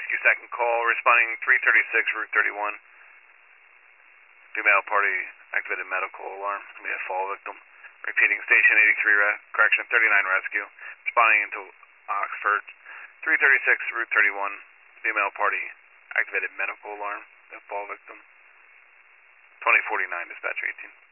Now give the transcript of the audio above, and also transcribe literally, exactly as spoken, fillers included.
rescue second call, responding three thirty-six, Route thirty-one. Female party activated medical alarm. It's going to be a fall victim. Repeating, station eighty-three, re correction, thirty-nine rescue. Responding into Oxford. three thirty-six, Route thirty-one. Female party activated medical alarm. A fall victim. twenty forty-nine, dispatcher eighteen.